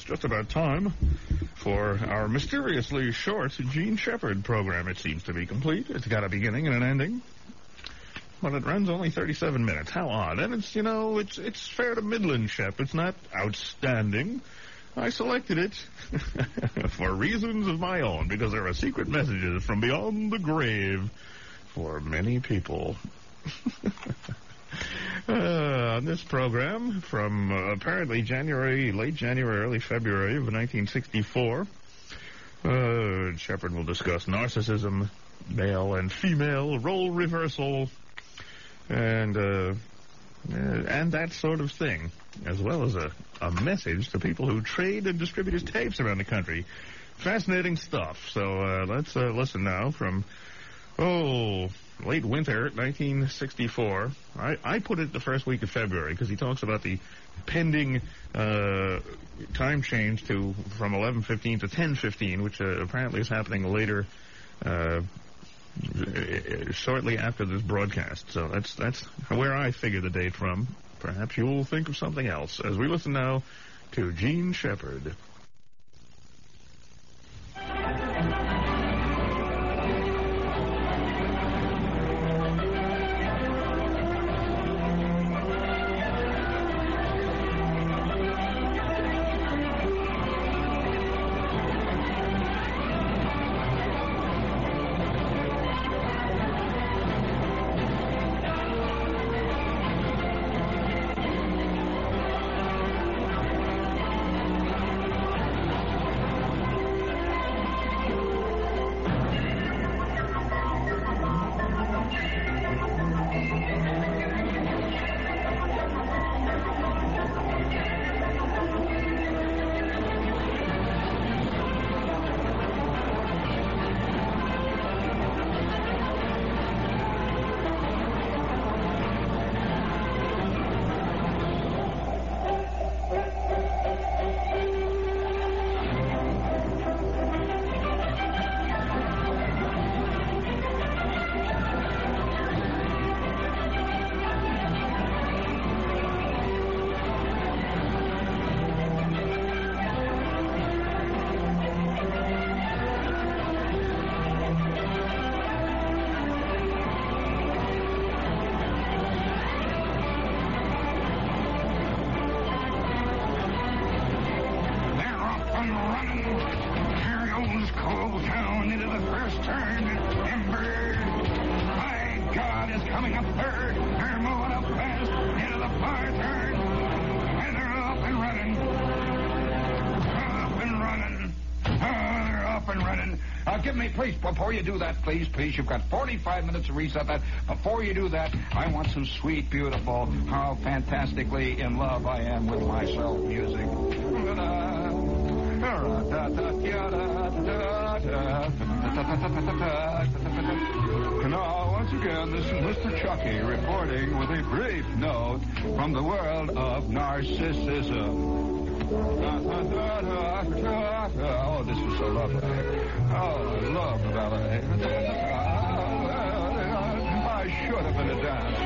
just about time for our mysteriously short Gene Shepherd program. It seems to be complete. It's got a beginning and an ending. But it runs only 37 minutes. How odd. And it's fair to Midland, Shep. It's not outstanding. I selected it for reasons of my own, because there are secret messages from beyond the grave for many people. On this program, from apparently late January, early February of 1964, Shepherd will discuss narcissism, male and female role reversal, and that sort of thing, as well as a message to people who trade and distribute his tapes around the country. Fascinating stuff. So let's listen now from, late winter 1964. I put it the first week of February because he talks about the pending time change from 11:15 to 10:15, which apparently is happening later, shortly after this broadcast. So that's where I figure the date from. Perhaps you'll think of something else as we listen now to Gene Shepherd. Before you do that, please, you've got 45 minutes to reset that. Before you do that, I want some sweet, beautiful, how fantastically in love I am with myself music. Now, once again, this is Mr. Chucky reporting with a brief note from the world of narcissism. Oh, this was so lovely. Oh, I love the ballet. I should have been a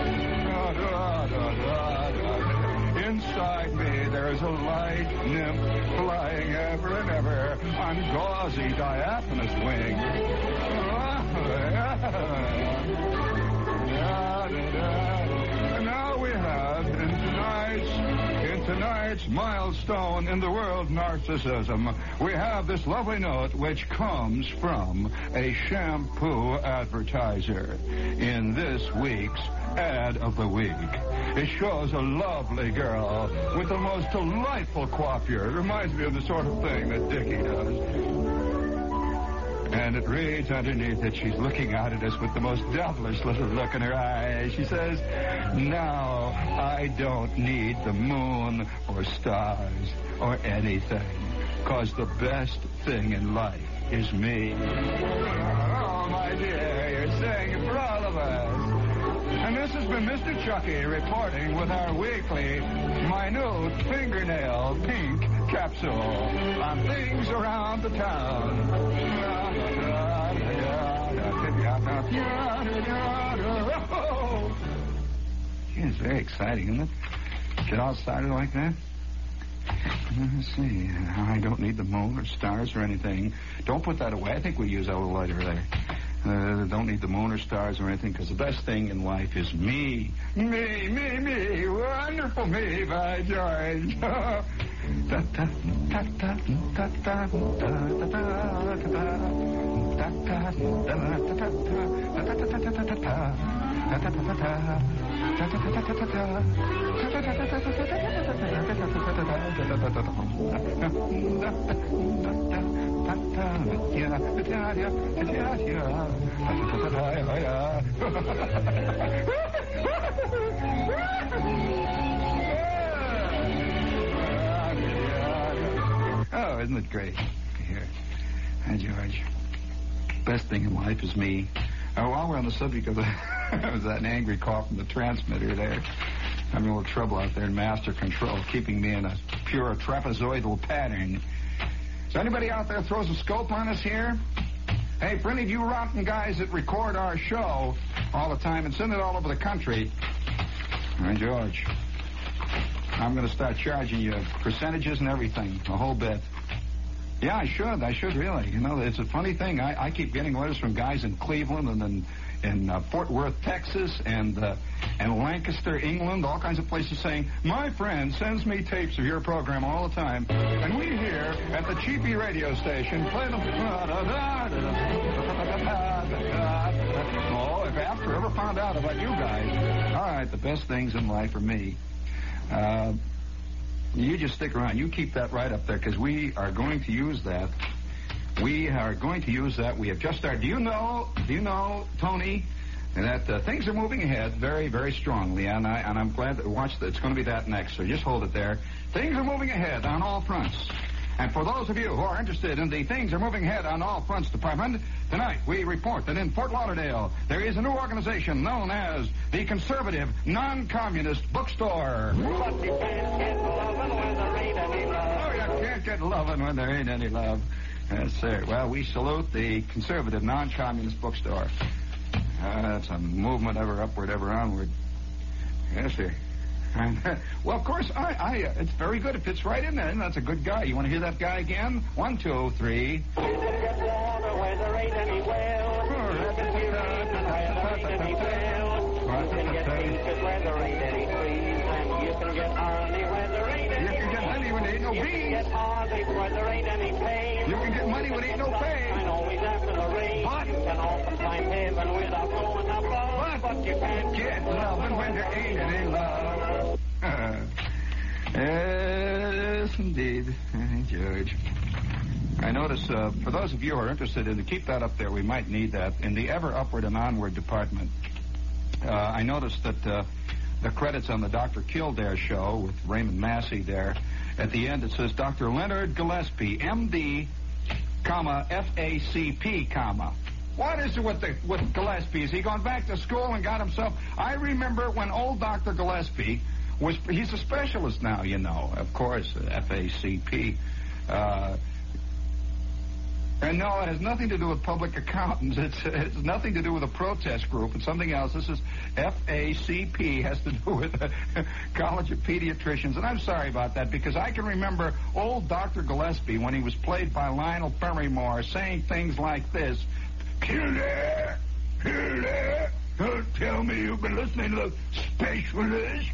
dancer. Inside me, there is a light nymph flying ever and ever on gauzy diaphanous wings. And now we have in tonight's milestone in the world narcissism, we have this lovely note which comes from a shampoo advertiser in this week's ad of the week. It shows a lovely girl with the most delightful coiffure. It reminds me of the sort of thing that Dickie does. And it reads underneath it, she's looking out at us with the most devilish little look in her eyes. She says, "Now I don't need the moon or stars or anything, 'cause the best thing in life is me." Oh, my dear, you're saying it for all of us. And this has been Mr. Chucky reporting with our weekly minute fingernail pink capsule on things around the town. It's very exciting, isn't it? Get all started like that. Let's see. I don't need the moon or stars or anything. Don't put that away. I think we'll use that a little later there. Don't need the moon or stars or anything, because the best thing in life is me. Me. Wonderful me, by George. Oh, isn't it great? Here. Hi, George. Best thing in life is me. While we're on the subject of that angry call from the transmitter there, having a little trouble out there in master control, keeping me in a pure trapezoidal pattern. Is anybody out there throws a scope on us here? Hey, for any of you rotten guys that record our show all the time and send it all over the country, hi, George, I'm going to start charging you percentages and everything, a whole bit. Yeah, I should really. You know, it's a funny thing. I keep getting letters from guys in Cleveland and in Fort Worth, Texas, and Lancaster, England, all kinds of places saying, my friend sends me tapes of your program all the time, and we here at the Cheapy radio station play them. Oh, if after ever found out about you guys. All right, the best things in life are me. You just stick around. You keep that right up there, because we are going to use that. We are going to use that. We have just started. Do you know, Tony, that things are moving ahead very, very strongly, and I'm glad that it's going to be that next, so just hold it there. Things are moving ahead on all fronts. And for those of you who are interested in the Things Are Moving Ahead on All Fronts department, tonight we report that in Fort Lauderdale there is a new organization known as the Conservative Non-Communist Bookstore. But you can't get lovin' when there ain't any love. Oh, you can't get lovin' when there ain't any love. Yes, sir. Well, we salute the Conservative Non-Communist Bookstore. That's a movement ever upward, ever onward. Yes, sir. Well, of course, it's very good. It fits right in there, and that's a good guy. You want to hear that guy again? 1, 2, 3. You can get water where there ain't any well. You can get trees where there ain't any well. You can get peaches where there ain't any trees. And you can get honey where there ain't any. You can get honey when there ain't no bees. You can get heartache where there ain't any pain. You can get money when there ain't no pain. And always after the rain. What? You can often find heaven without going above. What? But you can't Get loving when there ain't any love. Yes, indeed. George. I notice, for those of you who are interested in to keep that up there, we might need that in the ever upward and onward department. I noticed that the credits on the Dr. Kildare show with Raymond Massey there, at the end it says Dr. Leonard Gillespie, M.D., comma, F.A.C.P., comma. What is it with Gillespie? Is he gone back to school and got himself... I remember when old Dr. Gillespie he's a specialist now, you know, of course, FACP. And no, it has nothing to do with public accountants. It's nothing to do with a protest group. It's something else. This is FACP, has to do with the College of Pediatricians. And I'm sorry about that, because I can remember old Dr. Gillespie, when he was played by Lionel Barrymore, saying things like this. Kildare, don't tell me you've been listening to the specialist.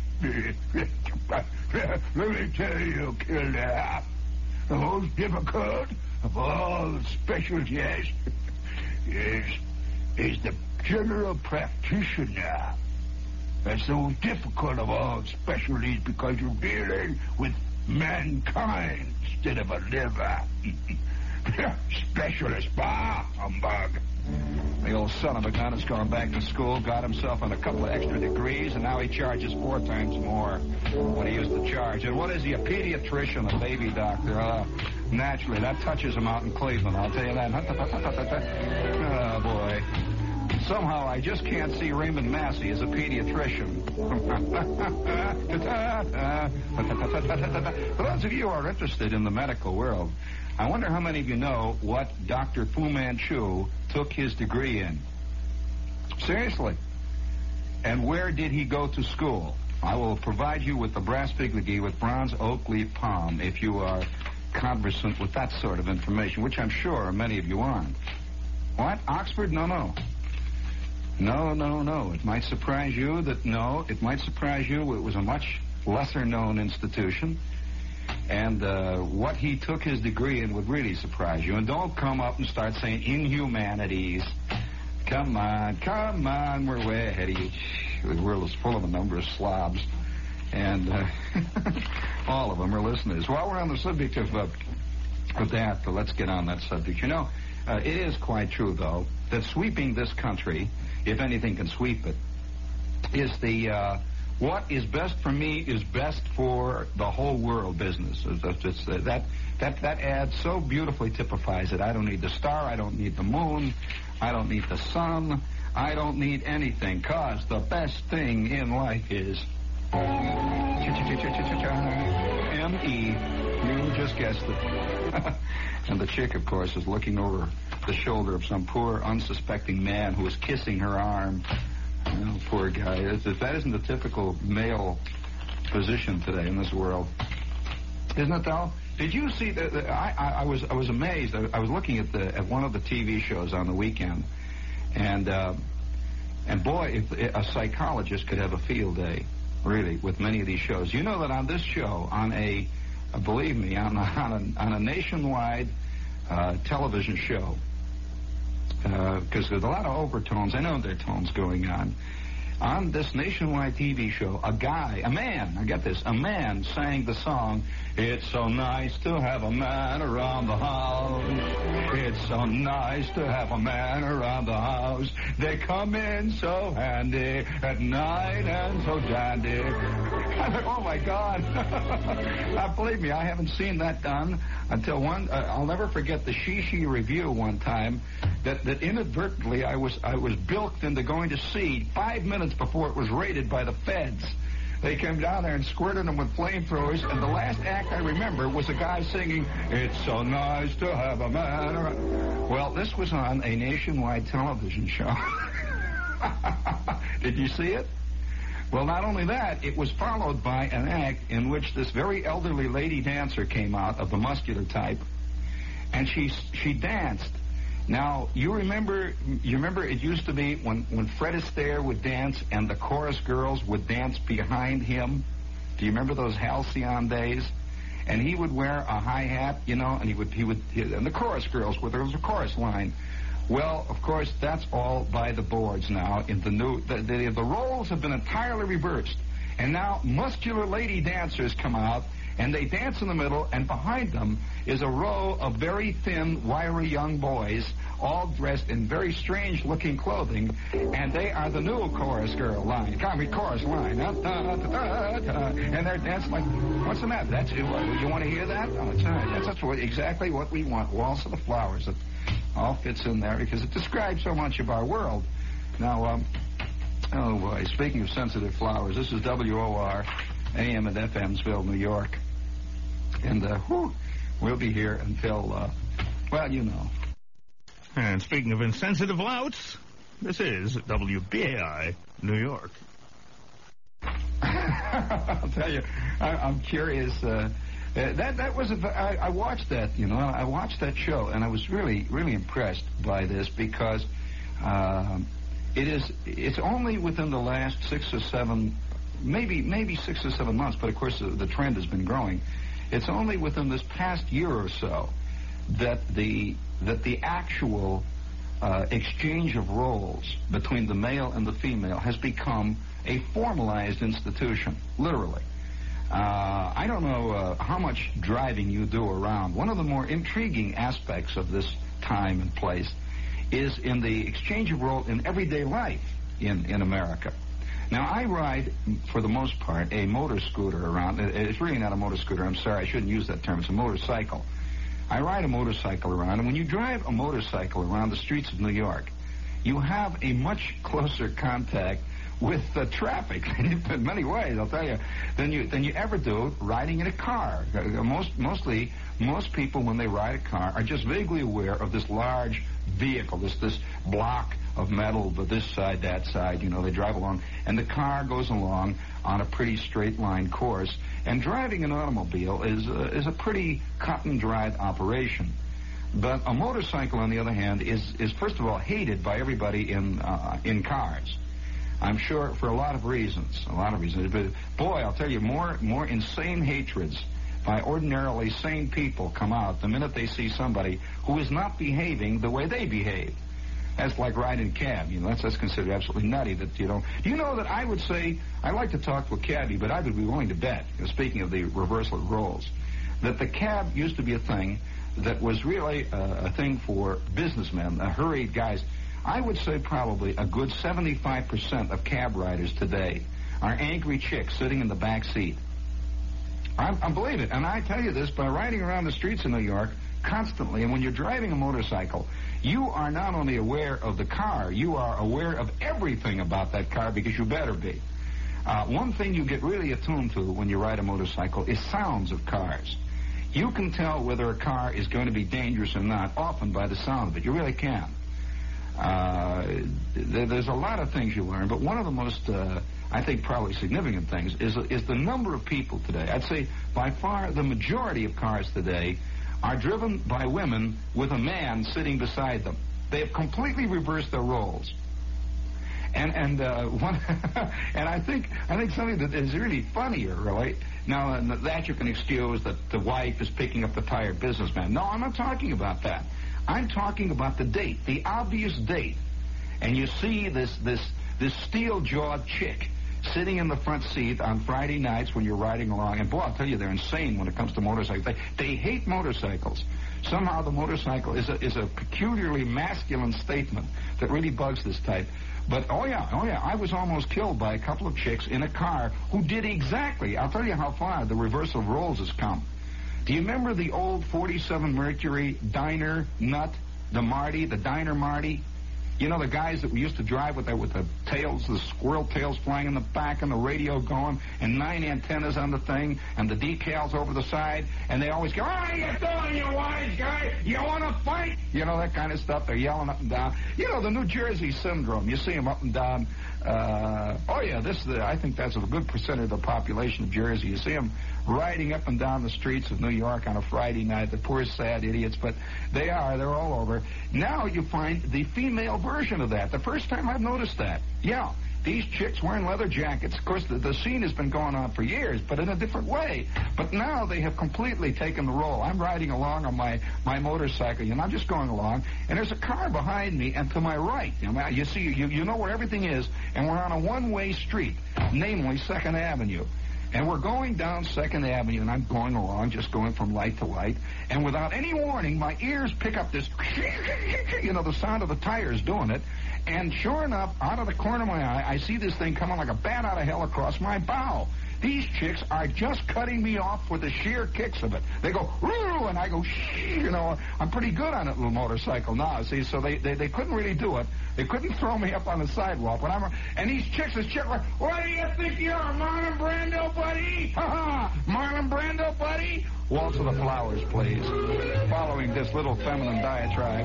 Let me tell you, Kildare, the most difficult of all the specialties is the general practitioner. That's the most difficult of all specialties, because you're dealing with mankind instead of a liver. Specialist, bah, humbug. The old son of a gun has gone back to school, got himself on a couple of extra degrees, and now he charges 4 times more what he used to charge. And what is he, a pediatrician, a baby doctor? Naturally, that touches him out in Cleveland, I'll tell you that. Oh, boy. Somehow I just can't see Raymond Massey as a pediatrician. For those of you who are interested in the medical world, I wonder how many of you know what Dr. Fu Manchu took his degree in. Seriously. And where did he go to school? I will provide you with the brass figurine with bronze oak leaf palm if you are conversant with that sort of information, which I'm sure many of you aren't. What? Oxford? No. No. It might surprise you that it might surprise you it was a much lesser-known institution. And what he took his degree in would really surprise you. And don't come up and start saying inhumanities. Come on, we're way ahead of you. The world is full of a number of slobs. And all of them are listeners. While we're on the subject of that, let's get on that subject. You know, it is quite true, though, that sweeping this country, if anything can sweep it, is the what is best for me is best for the whole world business. That ad so beautifully typifies it. I don't need the star. I don't need the moon. I don't need the sun. I don't need anything, because the best thing in life is M-E. You just guessed it. And the chick, of course, is looking over the shoulder of some poor, unsuspecting man who is kissing her arm. Oh, poor guy. That isn't the typical male position today in this world. Isn't it, though? Did you see that? I was amazed. I was looking at one of the TV shows on the weekend, and boy, if a psychologist could have a field day, really, with many of these shows. You know that on this show, believe me, on a nationwide television show, because there's a lot of overtones. I know there are tones going on. On this nationwide TV show, a man sang the song, "It's so nice to have a man around the house. It's so nice to have a man around the house. They come in so handy at night and so dandy." I thought, oh, my God. Believe me, I haven't seen that done until I'll never forget the Shishi Review one time that inadvertently I was bilked into going to see 5 minutes before it was raided by the feds. They came down there and squirted them with flamethrowers, and the last act I remember was a guy singing, "It's so nice to have a man around." Well, this was on a nationwide television show. Did you see it? Well, not only that, it was followed by an act in which this very elderly lady dancer came out of the muscular type, and she danced. Now, you remember it used to be when Fred Astaire would dance and the chorus girls would dance behind him. Do you remember those halcyon days? And he would wear a high hat, you know, and he would and the chorus girls, there was a chorus line. Well, of course, that's all by the boards now. In the roles have been entirely reversed, and now muscular lady dancers come out, and they dance in the middle, and behind them is a row of very thin, wiry young boys, all dressed in very strange-looking clothing, and they are the new chorus girl line. Chorus line. And they're dancing like, what's the matter? That's you want to hear that? Oh, that's exactly what we want. Waltz of the Flowers. It all fits in there because it describes so much of our world. Now, oh boy, speaking of sensitive flowers, this is WOR, AM and FMsville, New York. And we'll be here until, well, you know. And speaking of insensitive louts, this is WBAI, New York. I'll tell you, I'm curious. That was I watched that, you know. I watched that show, and I was really, really impressed by this because it's only within the last 6 or 7, maybe 6 or 7 months, but of course the trend has been growing. It's only within this past year or so that the actual exchange of roles between the male and the female has become a formalized institution, literally. I don't know how much driving you do around. One of the more intriguing aspects of this time and place is in the exchange of role in everyday life in America. Now, I ride, for the most part, a motor scooter around. It's really not a motor scooter. I'm sorry, I shouldn't use that term. It's a motorcycle. I ride a motorcycle around, and when you drive a motorcycle around the streets of New York, you have a much closer contact with the traffic in many ways, I'll tell you, than you ever do riding in a car. Most people, when they ride a car, are just vaguely aware of this large vehicle, this block of metal, but this side, that side, you know, they drive along, and the car goes along on a pretty straight line course. And driving an automobile is a pretty cut and dried operation. But a motorcycle, on the other hand, is first of all hated by everybody in cars. I'm sure for a lot of reasons. But boy, I'll tell you, more insane hatreds by ordinarily sane people come out the minute they see somebody who is not behaving the way they behave. That's like riding a cab. That's considered absolutely nutty. Do you know that I would say, I like to talk to a cabbie, but I would be willing to bet, speaking of the reversal of roles, that the cab used to be a thing that was really a thing for businessmen, hurried guys. I would say probably a good 75% of cab riders today are angry chicks sitting in the back seat. I believe it, and I tell you this by riding around the streets of New York constantly, and when you're driving a motorcycle, you are not only aware of the car, you are aware of everything about that car because you better be. One thing you get really attuned to when you ride a motorcycle is sounds of cars. You can tell whether a car is going to be dangerous or not, often by the sound of it. You really can. There's a lot of things you learn, but one of the most, I think, probably significant things is the number of people today. I'd say by far the majority of cars today are driven by women with a man sitting beside them. They have completely reversed their roles. And I think something that is really funnier, really. Now that you can excuse that the wife is picking up the tired businessman. No, I'm not talking about that. I'm talking about the date, the obvious date. And you see this steel-jawed chick sitting in the front seat on Friday nights when you're riding along. And boy, I'll tell you, they're insane when it comes to motorcycles. They hate motorcycles. Somehow the motorcycle is a peculiarly masculine statement that really bugs this type. But, oh yeah, I was almost killed by a couple of chicks in a car who did exactly, I'll tell you how far the reversal of roles has come. Do you remember the old 47 Mercury diner nut, the diner Marty? You know, the guys that we used to drive with the tails, the squirrel tails flying in the back and the radio going and 9 antennas on the thing and the decals over the side, and they always go, "What are you doing, you wise guy? You want to fight?" You know, that kind of stuff. They're yelling up and down. You know, the New Jersey syndrome. You see them up and down. I think that's a good percentage of the population of Jersey. You see them riding up and down the streets of New York on a Friday night. The poor, sad idiots, but they're all over. Now you find the female version of that. The first time I've noticed that. Yeah, these chicks wearing leather jackets. Of course, the scene has been going on for years, but in a different way. But now they have completely taken the role. I'm riding along on my motorcycle, and I'm just going along, and there's a car behind me, and to my right, you see, you know where everything is, and we're on a one-way street, namely 2nd Avenue. And we're going down 2nd Avenue, and I'm going along, just going from light to light. And without any warning, my ears pick up this, the sound of the tires doing it. And sure enough, out of the corner of my eye, I see this thing coming like a bat out of hell across my bow. These chicks are just cutting me off with the sheer kicks of it. They go, "Woo!" and I go, "Shh!" I'm pretty good on that little motorcycle now, see, so they couldn't really do it. They couldn't throw me up on the sidewalk. And these chicks, "What do you think you are, Marlon Brando, buddy? Ha-ha! Marlon Brando, buddy?" Waltz of the Flowers, please. Following this little feminine diatribe.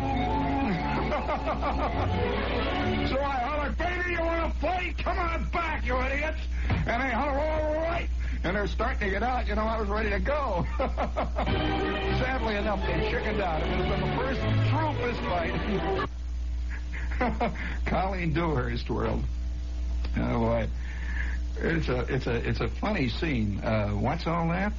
So I holler, "Baby, you want to fight? Come on back, you idiots!" And they holler, "All right." And they're starting to get out. I was ready to go. Sadly enough, they chickened out. It was the first true fist fight. Colleen Dewhurst world. Oh boy, it's a funny scene. What's all that?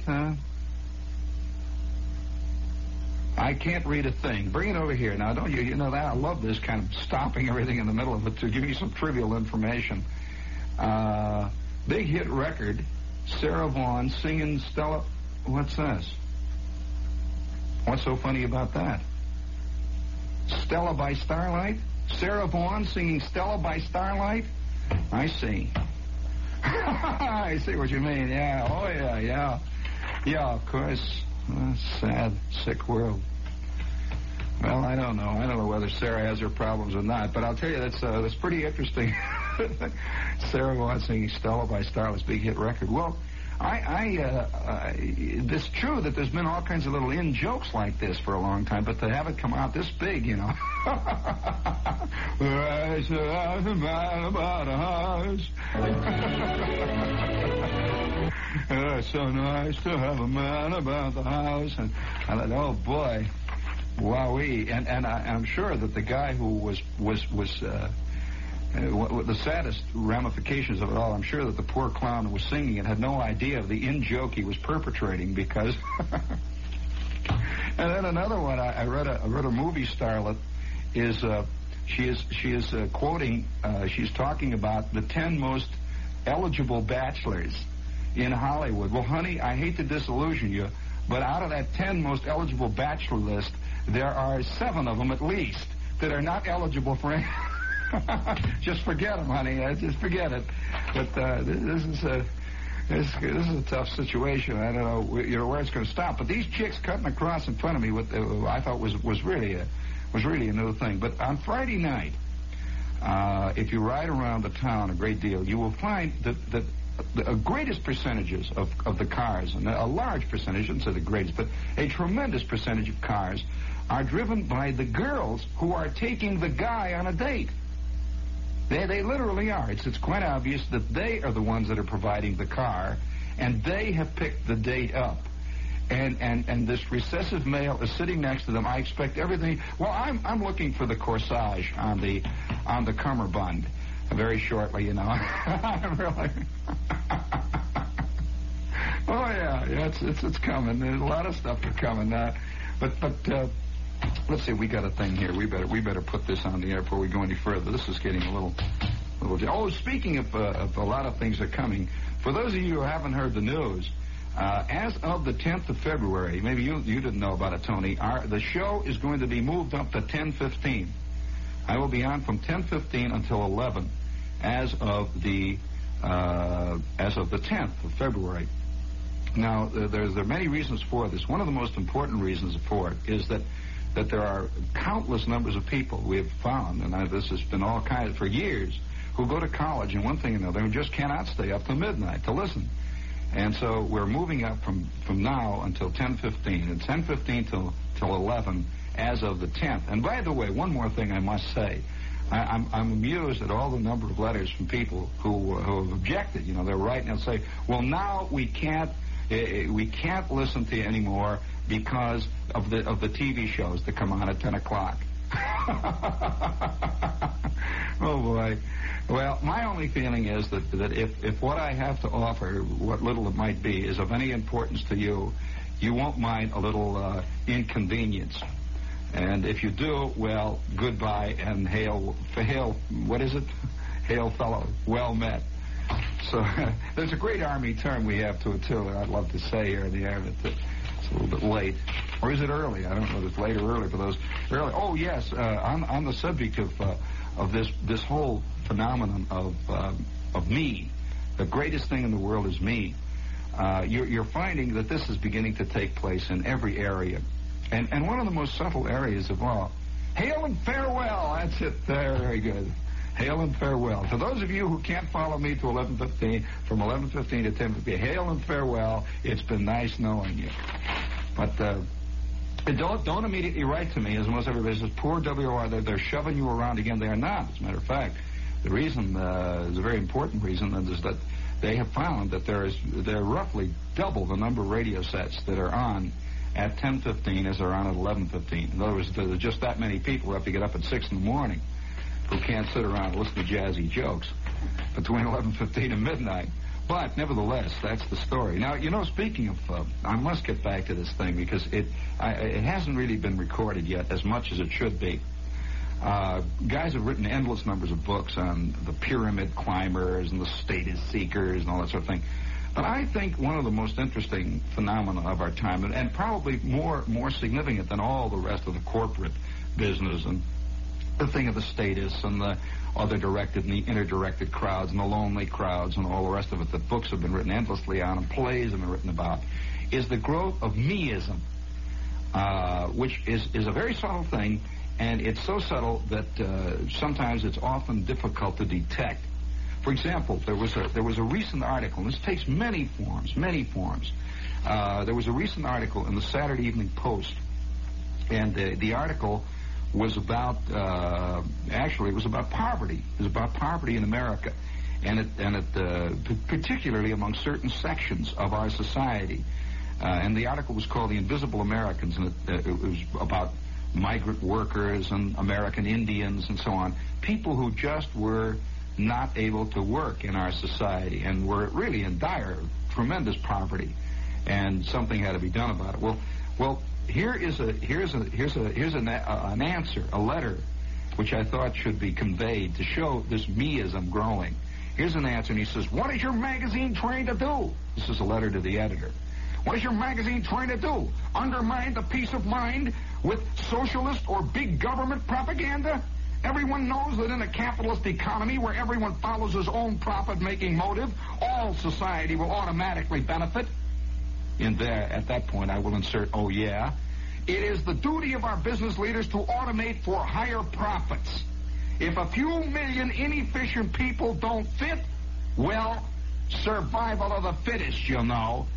I can't read a thing. Bring it over here now. Don't you? You know that I love this kind of stopping everything in the middle of it to give you some trivial information. Big hit record. Sarah Vaughan singing Stella. What's this? What's so funny about that? Stella by Starlight? Sarah Vaughan singing Stella by Starlight? I see. I see what you mean. Yeah. Oh, yeah. Yeah, of course. Sad, sick world. Well, I don't know. I don't know whether Sarah has her problems or not, but I'll tell you, that's pretty interesting. Sarah Vaughan singing Stella by Starlight's big hit record. Well, It's true that there's been all kinds of little in-jokes like this for a long time, but to have it come out this big, you know. There's a man about a house. It's so nice to have a man about the house. And I thought, oh, boy, wowee. And I'm sure that the guy who was the saddest ramifications of it all, I'm sure that the poor clown who was singing it had no idea of the in-joke he was perpetrating, because... And then another one, I read a movie starlet is she is quoting, she's talking about the 10 most eligible bachelors in Hollywood. Well, honey, I hate to disillusion you, but out of that 10 most eligible bachelor list, there are 7 of them at least that are not eligible for any... Just forget them, honey. Just forget it. But this is a tough situation. I don't know, where it's going to stop. But these chicks cutting across in front of me, what I thought was really a new thing. But on Friday night, if you ride around the town a great deal, you will find that the greatest percentages of the cars, and a large percentage, I shouldn't say the greatest, but a tremendous percentage of cars are driven by the girls who are taking the guy on a date. They literally are. It's quite obvious that they are the ones that are providing the car, and they have picked the date up. And this recessive male is sitting next to them. I expect everything. Well, I'm looking for the corsage on the cummerbund very shortly, you know. I'm really. Oh yeah, it's coming. There's a lot of stuff that's coming. But let's see. We got a thing here. We better put this on the air before we go any further. This is getting a little. Oh, speaking of a lot of things that are coming. For those of you who haven't heard the news, as of the 10th of February, maybe you didn't know about it, Tony. The show is going to be moved up to 10:15. I will be on from 10:15 until 11, as of the 10th of February. Now, there are many reasons for this. One of the most important reasons for it is that there are countless numbers of people we have found, and this has been all kinds for years, who go to college and one thing or another and just cannot stay up till midnight to listen. And so we're moving up from now until 10:15, and 10:15 till 11 as of the 10th. And by the way, one more thing I must say. I'm amused at all the number of letters from people who have objected. You know, they're writing and say, well, now we can't listen to you anymore because of the TV shows that come on at 10 o'clock. Oh, boy. Well, my only feeling is that if what I have to offer, what little it might be, is of any importance to you, you won't mind a little inconvenience. And if you do, well, goodbye and hail, what is it? Hail, fellow, well met. So there's a great Army term we have to it, too, and I'd love to say here in the air that it's a little bit late. Or is it early? I don't know if it's late or early for those early. Oh, yes, on the subject of this whole phenomenon of me, the greatest thing in the world is me. You're finding that this is beginning to take place in every area. And one of the most subtle areas of all. Hail and farewell. That's it. Very good. Hail and farewell. For those of you who can't follow me to 11:15, from 11:15 to 10:15, hail and farewell. It's been nice knowing you. But don't immediately write to me, as most everybody says, poor WOR, they're shoving you around again. They are not. As a matter of fact, the reason is a very important reason, and is that they have found that there are roughly double the number of radio sets that are on at 10:15 as are on at 11:15. In other words, there's just that many people who have to get up at 6 in the morning who can't sit around and listen to jazzy jokes between 11:15 and midnight. But nevertheless, that's the story. Now, you know, speaking of, I must get back to this thing because it hasn't really been recorded yet as much as it should be. Guys have written endless numbers of books on the pyramid climbers and the status seekers and all that sort of thing. But I think one of the most interesting phenomena of our time, and probably more significant than all the rest of the corporate business and the thing of the status and the other directed and the inner-directed crowds and the lonely crowds and all the rest of it that books have been written endlessly on and plays have been written about, is the growth of meism, which is a very subtle thing, and it's so subtle that sometimes it's often difficult to detect. For example, there was a recent article, and this takes many forms. There was a recent article in the Saturday Evening Post, and the article was about actually it was about poverty. It was about poverty in America, and particularly among certain sections of our society. And the article was called "The Invisible Americans," and it was about migrant workers and American Indians and so on, people who just were not able to work in our society and were really in dire, tremendous poverty, and something had to be done about it. Well, here's an answer, a letter, which I thought should be conveyed to show this meism growing. Here's an answer, and he says, "What is your magazine trying to do?" This is a letter to the editor. "What is your magazine trying to do? Undermine the peace of mind with socialist or big government propaganda? Everyone knows that in a capitalist economy where everyone follows his own profit-making motive, all society will automatically benefit." In there, at that point, I will insert, "Oh yeah. It is the duty of our business leaders to automate for higher profits. If a few million inefficient people don't fit, well, survival of the fittest, you know."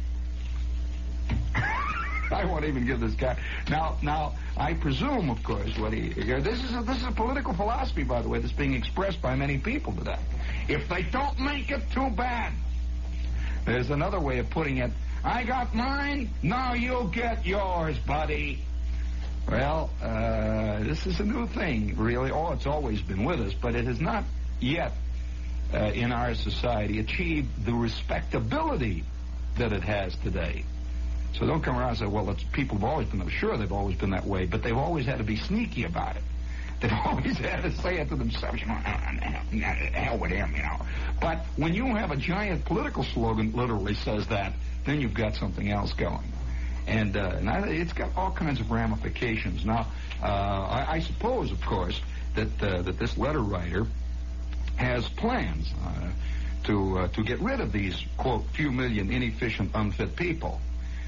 I won't even give this guy. Now, I presume, of course, this is a political philosophy, by the way, that's being expressed by many people today. If they don't make it, too bad. There's another way of putting it. I got mine, now you'll get yours, buddy. Well, this is a new thing, really. Oh, it's always been with us, but it has not yet, in our society, achieved the respectability that it has today. So don't come around and say, well, people have always been, sure, they've always been that way, but they've always had to be sneaky about it. They've always had to say it to themselves, hell with him, But when you have a giant political slogan literally says that, then you've got something else going. And it's got all kinds of ramifications. Now, I suppose, of course, that this letter writer has plans to get rid of these, quote, few million inefficient, unfit people.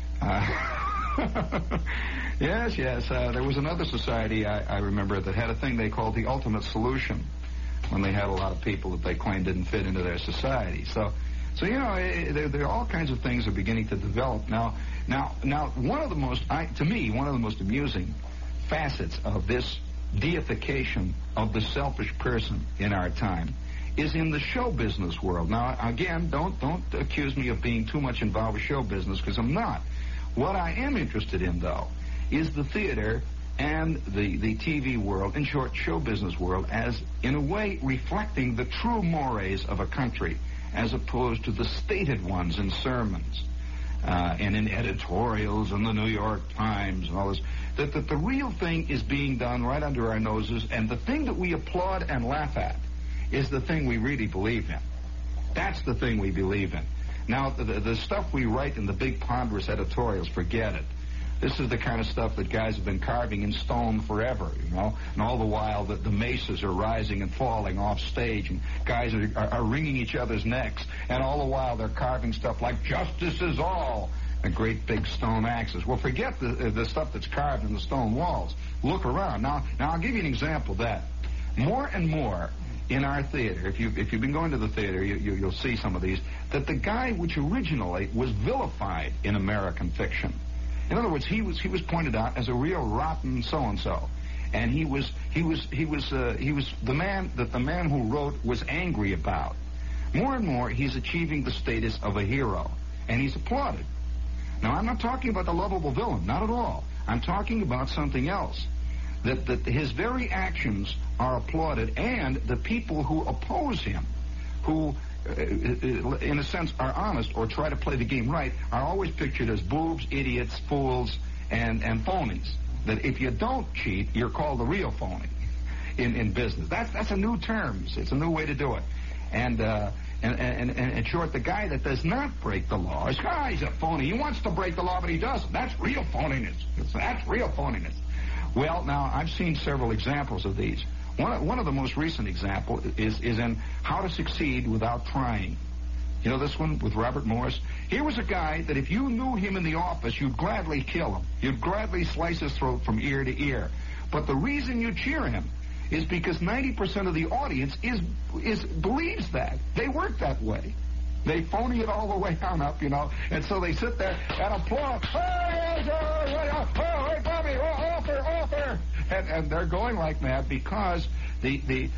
Yes. There was another society I remember that had a thing they called the Ultimate Solution, when they had a lot of people that they claimed didn't fit into their society. So there are all kinds of things that are beginning to develop now. One of the most amusing facets of this deification of the selfish person in our time is in the show business world. Now, again, don't accuse me of being too much involved with show business, because I'm not. What I am interested in, though, is the theater and the TV world, in short, show business world, as, in a way, reflecting the true mores of a country, as opposed to the stated ones in sermons and in editorials in the New York Times and all this. That the real thing is being done right under our noses, and the thing that we applaud and laugh at is the thing we really believe in. That's the thing we believe in. Now, the stuff we write in the big ponderous editorials, forget it. This is the kind of stuff that guys have been carving in stone forever, and all the while the mesas are rising and falling off stage, and guys are wringing each other's necks, and all the while they're carving stuff like "Justice is all," and great big stone axes. Well, forget the stuff that's carved in the stone walls. Look around. Now I'll give you an example of that. More and more in our theater, if you've been going to the theater, you'll see some of these, that the guy which originally was vilified in American fiction. In other words, he was pointed out as a real rotten so-and-so, and he was the man that the man who wrote was angry about. More and more, he's achieving the status of a hero, and he's applauded. Now, I'm not talking about the lovable villain, not at all. I'm talking about something else. That his very actions are applauded, and the people who oppose him, who, in a sense, are honest or try to play the game right, are always pictured as boobs, idiots, fools, and phonies. That if you don't cheat, you're called a real phony in business. That's a new term. It's a new way to do it. And in short, the guy that does not break the law he's a phony. He wants to break the law, but he doesn't. That's real phoniness. That's real phoniness. Well, now, I've seen several examples of these. One of the most recent examples is in How to Succeed Without Trying. You know this one with Robert Morris? Here was a guy that if you knew him in the office, you'd gladly kill him. You'd gladly slice his throat from ear to ear. But the reason you cheer him is because 90% of the audience believes that. They work that way. They phony it all the way on up, and so they sit there and applaud. Hey, Bobby, offer. And they're going like that because the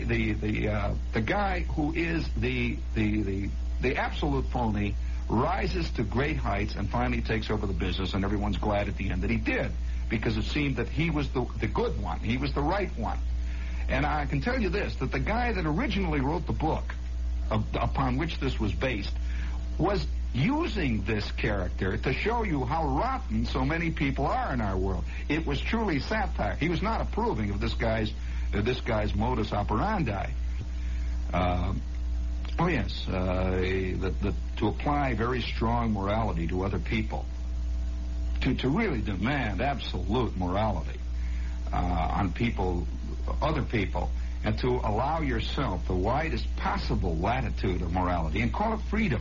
guy who is the absolute phony rises to great heights and finally takes over the business, and everyone's glad at the end that he did, because it seemed that he was the good one. He was the right one. And I can tell you this, that the guy that originally wrote the book upon which this was based was using this character to show you how rotten so many people are in our world. It was truly satire. He was not approving of this guy's modus operandi. To apply very strong morality to other people, to really demand absolute morality on other people, and to allow yourself the widest possible latitude of morality and call it freedom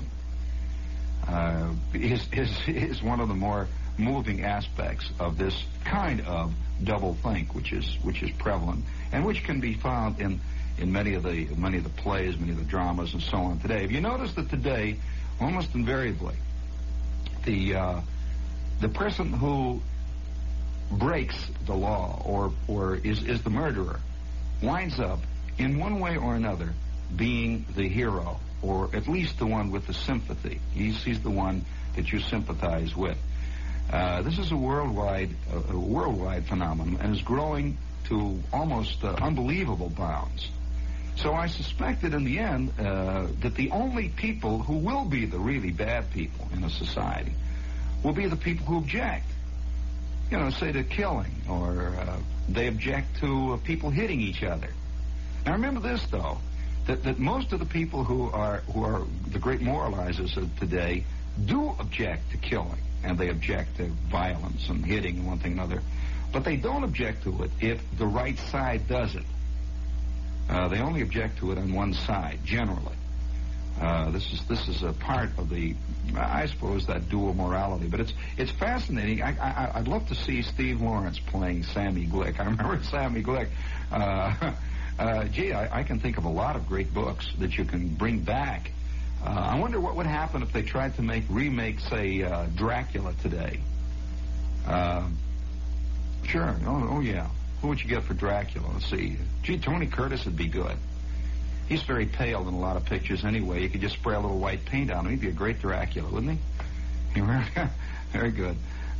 is one of the more moving aspects of this kind of doublethink, which is prevalent and which can be found in many of the plays, many of the dramas, and so on today. Have you noticed that today, almost invariably, the person who breaks the law or is the murderer winds up, in one way or another, being the hero, or at least the one with the sympathy. He's the one that you sympathize with. This is a worldwide phenomenon and is growing to almost unbelievable bounds. So I suspect that in the end, that the only people who will be the really bad people in a society will be the people who object. Say to killing, or they object to people hitting each other. Now remember this, though, that most of the people who are the great moralizers of today do object to killing, and they object to violence and hitting and one thing and another, but they don't object to it if the right side does it. They only object to it on one side, generally. This is a part of I suppose, that dual morality. But it's fascinating. I'd love to see Steve Lawrence playing Sammy Glick. I remember Sammy Glick. I can think of a lot of great books that you can bring back. I wonder what would happen if they tried to remake, say, Dracula today. Sure. Oh, yeah. Who would you get for Dracula? Let's see. Tony Curtis would be good. He's very pale in a lot of pictures anyway. You could just spray a little white paint on him. He'd be a great Dracula, wouldn't he? Very good.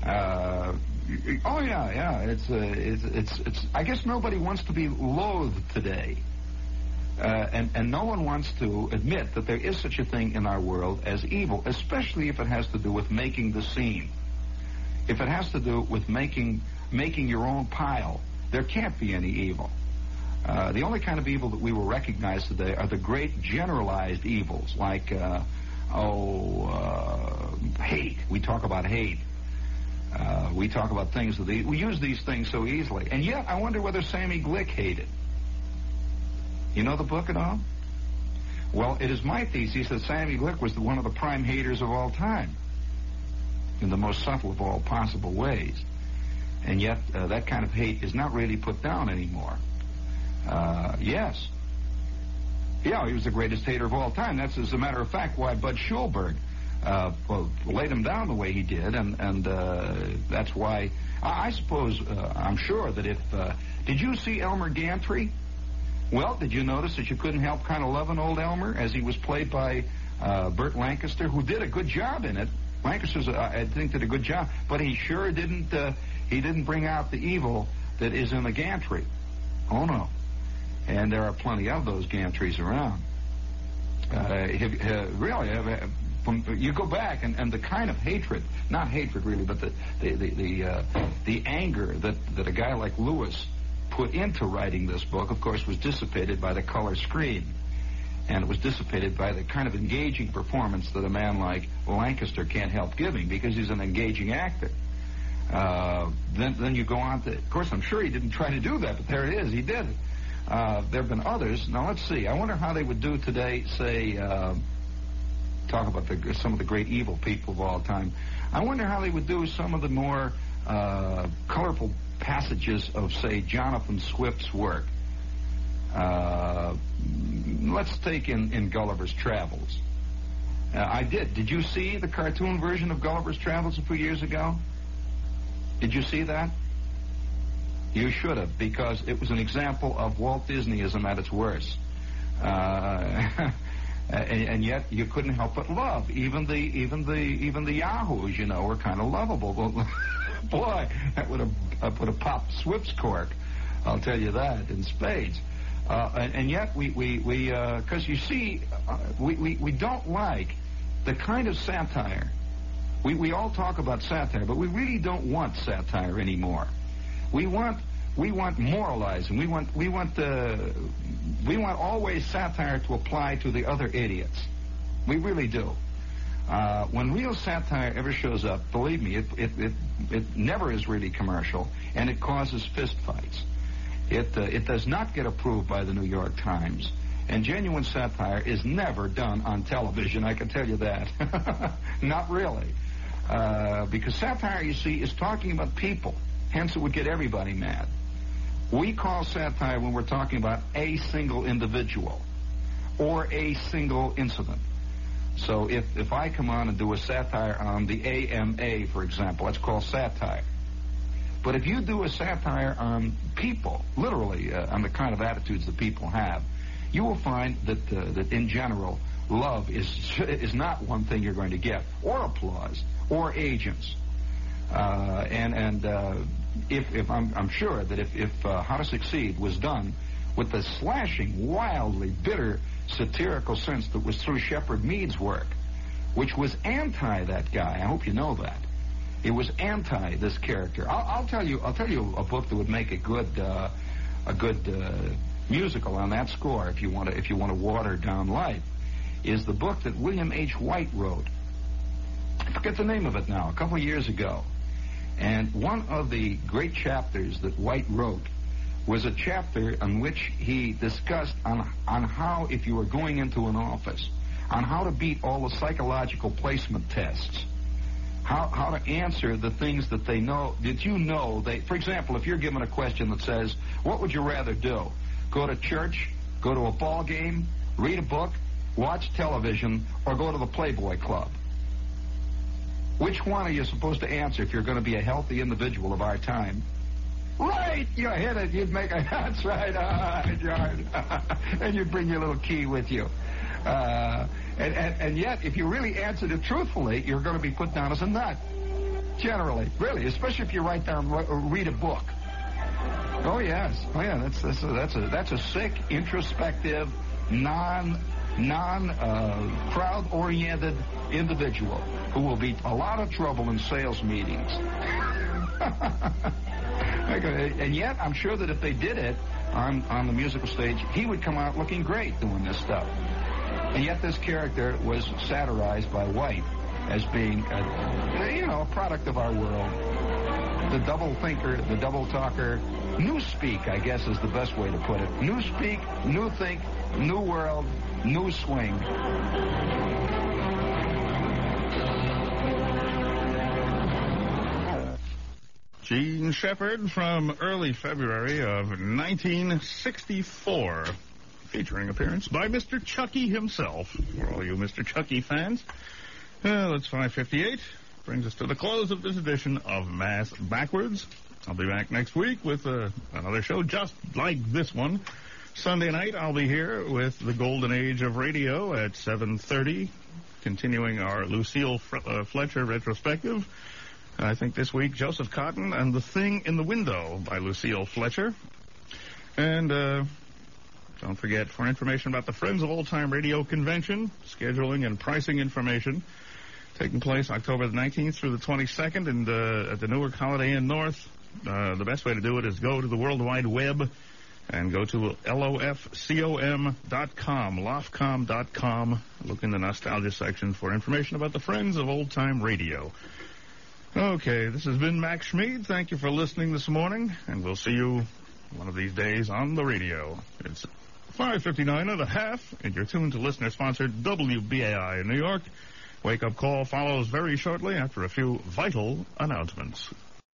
It's. I guess nobody wants to be loathed today, and no one wants to admit that there is such a thing in our world as evil, especially if it has to do with making the scene. If it has to do with making your own pile, there can't be any evil. The only kind of evil that we will recognize today are the great generalized evils, like, hate. We talk about hate. We talk about things we use these things so easily. And yet, I wonder whether Sammy Glick hated. You know the book at all? Well, it is my thesis that Sammy Glick was one of the prime haters of all time, in the most subtle of all possible ways. And yet, that kind of hate is not really put down anymore. Yes. Yeah, he was the greatest hater of all time. That's, as a matter of fact, why Bud Schulberg laid him down the way he did, and that's why I suppose, I'm sure that if... did you see Elmer Gantry? Well, did you notice that you couldn't help kind of loving old Elmer, as he was played by Burt Lancaster, who did a good job in it? Lancaster's, I think, did a good job, but he sure didn't... he didn't bring out the evil that is in the Gantry. Oh, no. And there are plenty of those Gantrys around. You go back, and the kind of hatred, not hatred really, but the anger that a guy like Lewis put into writing this book, of course, was dissipated by the color screen. And it was dissipated by the kind of engaging performance that a man like Lancaster can't help giving, because he's an engaging actor. Then you go on to... Of course, I'm sure he didn't try to do that, but there it is. He did it. There have been others. Now, let's see. I wonder how they would do today, say, talk about some of the great evil people of all time. I wonder how they would do some of the more colorful passages of, say, Jonathan Swift's work. Let's take in Gulliver's Travels. I did. Did you see the cartoon version of Gulliver's Travels a few years ago? Did you see that? You should have, because it was an example of Walt Disneyism at its worst. And yet you couldn't help but love. Even the Yahoos, were kind of lovable. Boy, that would have popped Swift's cork. I'll tell you that in spades. And yet because you see, we don't like the kind of satire. We all talk about satire, but we really don't want satire anymore. We want moralizing. We want always satire to apply to the other idiots. We really do. When real satire ever shows up, believe me, it never is really commercial, and it causes fistfights. It does not get approved by the New York Times, and genuine satire is never done on television. I can tell you that. Not really, because satire, you see, is talking about people. Hence, it would get everybody mad. We call satire when we're talking about a single individual or a single incident. So if I come on and do a satire on the AMA, for example, that's called satire. But if you do a satire on people, literally on the kind of attitudes that people have, you will find that in general, love is not one thing you're going to get, or applause, or agents. If I'm sure that if How to Succeed was done with the slashing, wildly bitter, satirical sense that was through Shepard Mead's work, which was anti that guy. I hope you know that. It was anti this character. I'll tell you a book that would make a good musical on that score. If you want to water down life, is the book that William H. White wrote. I forget the name of it now. A couple of years ago. And one of the great chapters that White wrote was a chapter on which he discussed on how, if you were going into an office, on how to beat all the psychological placement tests, how to answer the things that they know, that you know. For example, if you're given a question that says, what would you rather do? Go to church, go to a ball game, read a book, watch television, or go to the Playboy Club? Which one are you supposed to answer if you're going to be a healthy individual of our time? Right, you hit it. You'd make a, that's right, and you'd bring your little key with you. And yet, if you really answered it truthfully, you're going to be put down as a nut. Generally, really, especially if you write down or read a book. Oh yes, that's a sick, introspective, crowd-oriented individual who will be a lot of trouble in sales meetings. And yet, I'm sure that if they did it on the musical stage, he would come out looking great doing this stuff. And yet, this character was satirized by White as being, a product of our world. The double thinker, the double talker, new speak, I guess, is the best way to put it. New speak, new think, new world, new swing. Gene Shepard from early February of 1964, featuring appearance by Mr. Chucky himself. For all you Mr. Chucky fans, that's 5:58. Brings us to the close of this edition of Mass Backwards. I'll be back next week with another show just like this one. Sunday night, I'll be here with the Golden Age of Radio at 7:30, continuing our Lucille Fletcher retrospective. I think this week, Joseph Cotton and The Thing in the Window by Lucille Fletcher. And don't forget, for information about the Friends of Old Time Radio Convention, scheduling and pricing information, taking place October the 19th through the 22nd and at the Newark Holiday Inn North. The best way to do it is go to the World Wide Web and go to lofcom.com, look in the nostalgia section for information about the Friends of Old Time Radio. Okay, this has been Max Schmid. Thank you for listening this morning, and we'll see you one of these days on the radio. It's 5:59 and a half, and you're tuned to listener-sponsored WBAI in New York. Wake-up call follows very shortly after a few vital announcements.